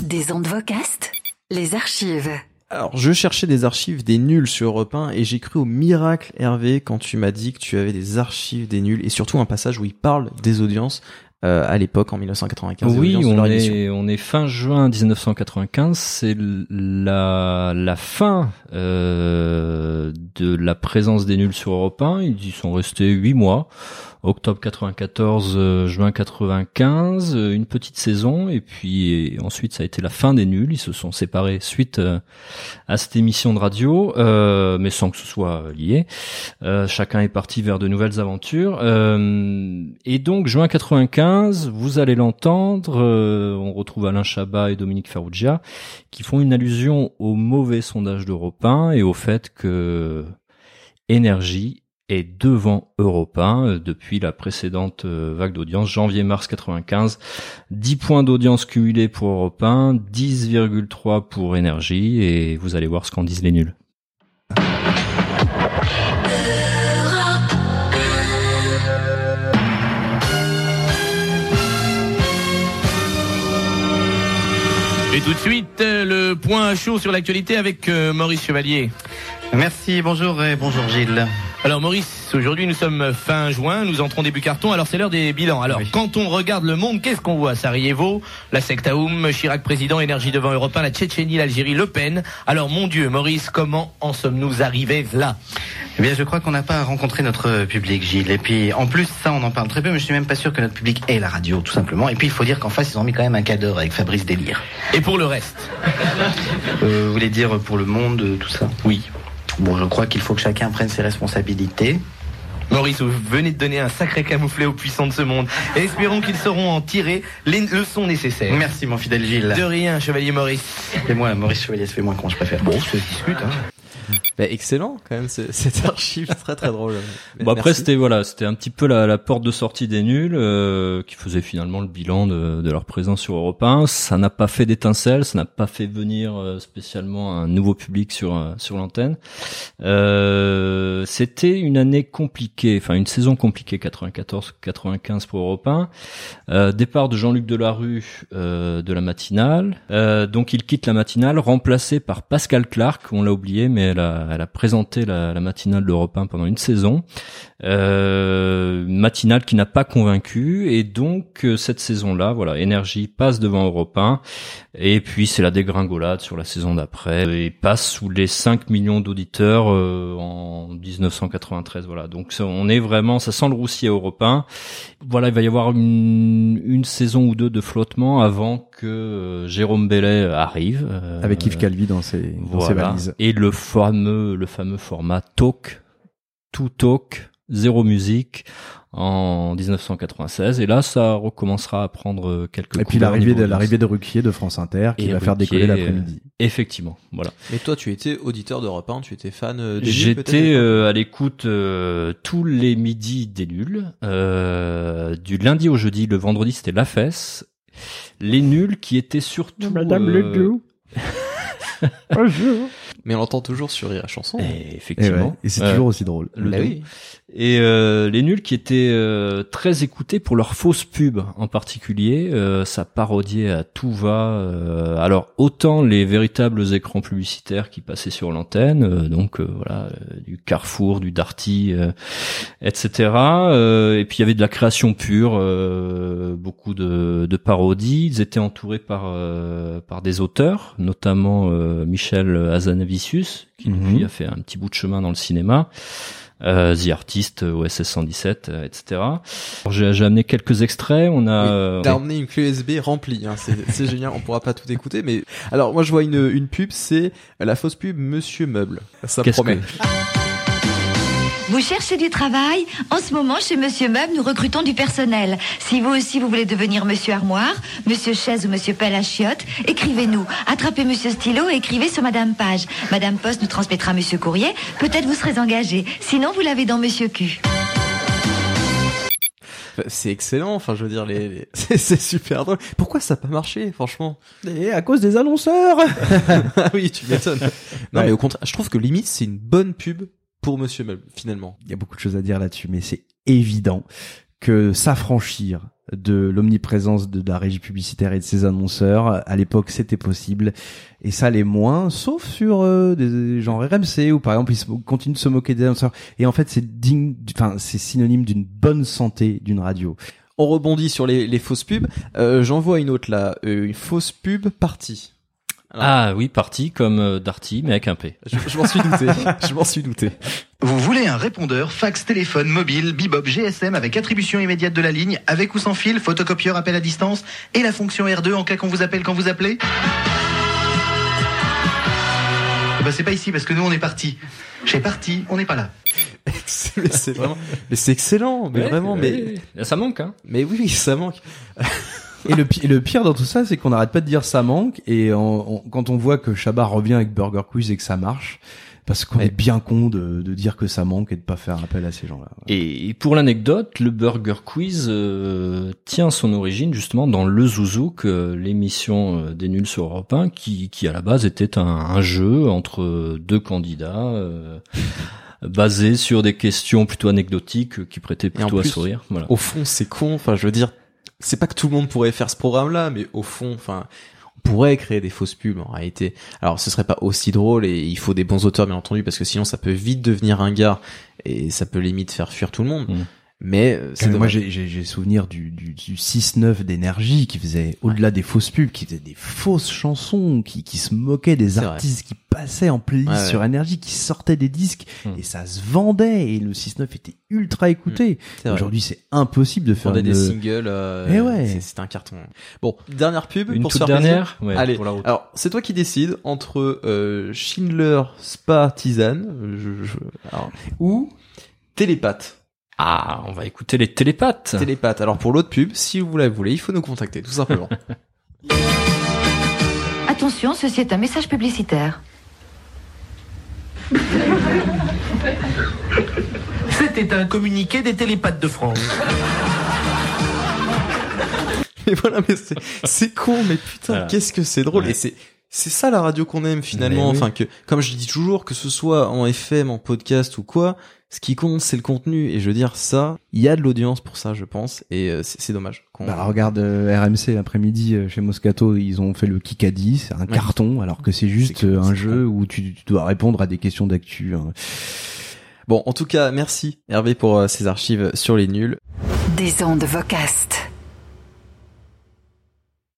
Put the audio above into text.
Des ondes vocastes, les archives. Alors, je cherchais des archives des nuls sur Europe 1 et j'ai cru au miracle, Hervé, quand tu m'as dit que tu avais des archives des nuls et surtout un passage où il parle des audiences à l'époque, en 1995. Oui, on est fin juin 1995, c'est la fin de la présence des nuls sur Europe 1. Ils y sont restés 8 mois. Octobre 94, juin 95, une petite saison, et puis ensuite ça a été la fin des nuls. Ils se sont séparés suite à cette émission de radio, mais sans que ce soit lié. Chacun est parti vers de nouvelles aventures. Et donc juin 95, vous allez l'entendre, on retrouve Alain Chabat et Dominique Farrugia qui font une allusion au mauvais sondage d'Europe 1 et au fait que Énergie est devant Europe 1 depuis la précédente vague d'audience, janvier-mars 95. 10 points d'audience cumulés pour Europe 1, 10,3 pour Énergie, et vous allez voir ce qu'en disent les nuls. Et tout de suite, le point chaud sur l'actualité avec Maurice Chevalier. Merci, bonjour et bonjour Gilles. Alors Maurice, aujourd'hui nous sommes fin juin, nous entrons début carton, alors c'est l'heure des bilans. Alors Quand on regarde le monde, qu'est-ce qu'on voit? Sarajevo, la secte Aoum, Chirac président, Énergie devant Europe 1, la Tchétchénie, l'Algérie, Le Pen. Alors mon Dieu, Maurice, comment en sommes-nous arrivés là? Eh bien, je crois qu'on n'a pas rencontré notre public, Gilles. Et puis, en plus, ça, on en parle très peu, mais je suis même pas sûr que notre public ait la radio, tout simplement. Et puis, il faut dire qu'en face, ils ont mis quand même un cadre avec Fabrice Délire. Et pour le reste? Vous voulez dire pour le monde, tout ça? Oui. Bon, je crois qu'il faut que chacun prenne ses responsabilités. Maurice, vous venez de donner un sacré camouflet aux puissants de ce monde. Et espérons qu'ils sauront en tirer les leçons nécessaires. Merci, mon fidèle Gilles. De rien, Chevalier Maurice. Et moi, Maurice Chevalier, ça fait moins con, je préfère. Bon, ça se discute, hein. Bah, excellent quand même cette archive, très très drôle. Bon, après c'était un petit peu la porte de sortie des nuls qui faisait finalement le bilan de leur présence sur Europe 1. Ça n'a pas fait d'étincelle, ça n'a pas fait venir spécialement un nouveau public sur l'antenne. C'était une année compliquée, enfin une saison compliquée, 94-95 pour Europe 1. Départ de Jean-Luc Delarue de la matinale. Donc il quitte la matinale, remplacé par Pascal Clark. On l'a oublié, mais elle a présenté la matinale d'Europe 1 pendant une saison, matinale qui n'a pas convaincu, et donc cette saison-là, voilà, Énergie passe devant Europe 1, et puis c'est la dégringolade sur la saison d'après, et passe sous les 5 millions d'auditeurs en 1993, voilà. Donc on est vraiment, ça sent le roussi à Europe 1. Voilà, il va y avoir une saison ou deux de flottement avant que Jérôme Bellet arrive avec Yves Calvi dans ses valises, et le fameux format talk, tout talk, zéro musique en 1996, et là ça recommencera à prendre quelques et puis l'arrivée de Ruquier de France Inter qui va faire décoller l'après-midi. Effectivement, voilà. Et toi, tu étais auditeur d'Europe 1, tu étais fan des nuls? J'étais à l'écoute tous les midis des nuls, du lundi au jeudi. Le vendredi c'était La Fesse. Les nuls qui étaient surtout Madame Ledoux. Bonjour. Mais on l'entend toujours sur Rire Chanson. Et effectivement. Et c'est toujours aussi drôle. Oui. Et les nuls qui étaient très écoutés pour leurs fausses pubs en particulier, ça parodiait à tout va. Alors autant les véritables écrans publicitaires qui passaient sur l'antenne, voilà, du Carrefour, du Darty, etc. Et puis il y avait de la création pure, beaucoup de parodies. Ils étaient entourés par des auteurs, notamment Michel Hazanavicius, qui depuis a fait un petit bout de chemin dans le cinéma. The Artist, OSS 117, etc. Alors, j'ai amené quelques extraits. On a. T'as emmené une clé USB remplie. Hein, c'est génial. On pourra pas tout écouter, mais alors moi je vois une pub, c'est la fausse pub Monsieur Meuble. Ça promet. Vous cherchez du travail? En ce moment, chez Monsieur Meuble, nous recrutons du personnel. Si vous aussi, vous voulez devenir Monsieur Armoire, Monsieur Chaise ou Monsieur Pelle à chiottes, écrivez-nous. Attrapez Monsieur Stylo et écrivez sur Madame Page. Madame Poste nous transmettra Monsieur Courrier. Peut-être vous serez engagé. Sinon, vous l'avez dans Monsieur Q. C'est excellent, enfin je veux dire c'est super drôle. Pourquoi ça n'a pas marché, franchement? Et à cause des annonceurs. Ah oui, tu m'étonnes. Non mais au contraire, je trouve que limite c'est une bonne pub pour Monsieur Meuble, finalement. Il y a beaucoup de choses à dire là-dessus, mais c'est évident que s'affranchir de l'omniprésence de la régie publicitaire et de ses annonceurs. À l'époque, c'était possible. Et ça l'est moins, sauf sur des genres RMC, où par exemple, ils continuent de se moquer des annonceurs. Et en fait, c'est synonyme d'une bonne santé d'une radio. On rebondit sur les fausses pubs. J'en vois une autre là, une fausse pub partie. Alors, oui, partie comme Darty, mais avec un P. Je m'en suis douté. Je m'en suis douté. Vous voulez un répondeur, fax, téléphone, mobile, bebop, GSM avec attribution immédiate de la ligne, avec ou sans fil, photocopieur, appel à distance et la fonction R2 en cas qu'on vous appelle quand vous appelez? C'est pas ici parce que nous on est partis. Chez Parti, on n'est pas là. C'est vraiment, mais c'est excellent, mais vraiment, mais ça manque, hein. Mais oui, ça manque. Et le pire dans tout ça, c'est qu'on n'arrête pas de dire ça manque, et quand on voit que Chabat revient avec Burger Quiz et que ça marche, parce qu'on est bien con de dire que ça manque et de pas faire appel à ces gens-là. Et pour l'anecdote, le Burger Quiz tient son origine justement dans Le Zouzouk, l'émission des nuls sur Europe 1, qui à la base était un jeu entre deux candidats basé sur des questions plutôt anecdotiques qui prêtaient plutôt à sourire. Voilà. Au fond, c'est con. Enfin, je veux dire, c'est pas que tout le monde pourrait faire ce programme-là, mais au fond, enfin, on pourrait créer des fausses pubs en réalité. Alors, ce serait pas aussi drôle et il faut des bons auteurs, bien entendu, parce que sinon, ça peut vite devenir ringard et ça peut limite faire fuir tout le monde. Mais c'est moi j'ai souvenir du 6-9 d'énergie qui faisait au-delà des fausses pubs, qui faisait des fausses chansons, qui se moquait des artistes qui passaient en playlist sur énergie, qui sortaient des disques et ça se vendait et le 6-9 était ultra écouté. Aujourd'hui c'est impossible de faire des singles. C'était un carton. Bon, dernière pub une pour toute se faire dernière. Allez. Alors c'est toi qui décides entre Schindler Spa Tisane ou Télépathe. Ah, on va écouter les télépathes. Télépathes. Alors pour l'autre pub, si vous la voulez, il faut nous contacter, tout simplement. Attention, ceci est un message publicitaire. C'était un communiqué des télépathes de France. Mais voilà, mais c'est con, mais putain, qu'est-ce que c'est drôle. Et c'est ça la radio qu'on aime finalement. Enfin que, comme je dis toujours, que ce soit en FM, en podcast ou quoi, ce qui compte c'est le contenu. Et je veux dire ça, il y a de l'audience pour ça, je pense. Et c'est dommage. Regarde RMC l'après-midi chez Moscato, ils ont fait le Kikadi, c'est un carton, alors que c'est juste un jeu où tu dois répondre à des questions d'actu. Bon, en tout cas, merci Hervé pour ces archives sur les nuls. Des ondes Vocast.